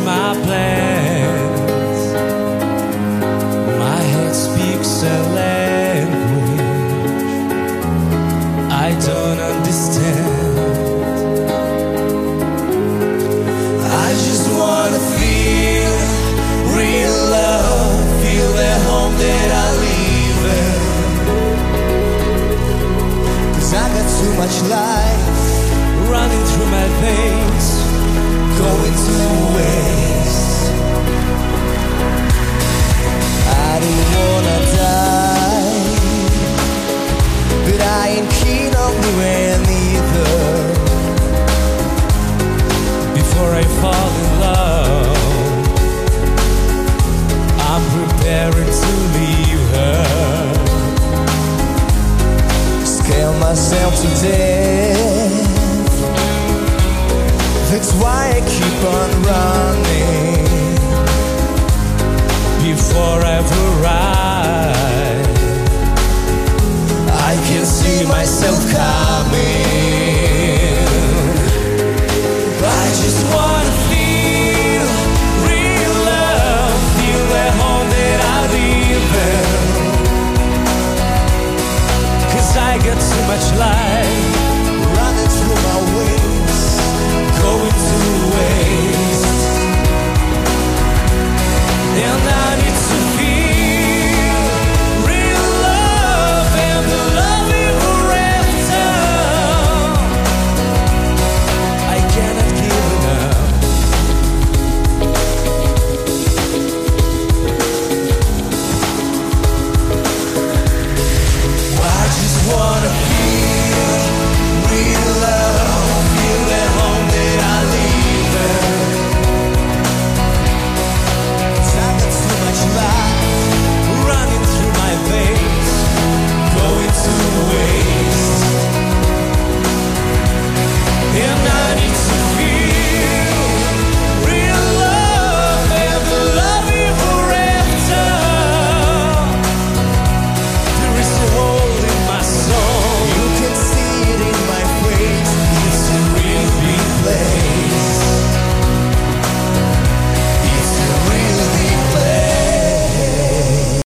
my plans. My head speaks a language I don't understand. I just wanna feel real love, feel the home that I live in. 'Cause I got too much life running through my veins, going to waste. I don't wanna die, but I ain't keen on doing either. Before I fall in love, I'm preparing to leave her. Scale myself to death, that's why I keep on running. Before I've arrived, I can see myself coming.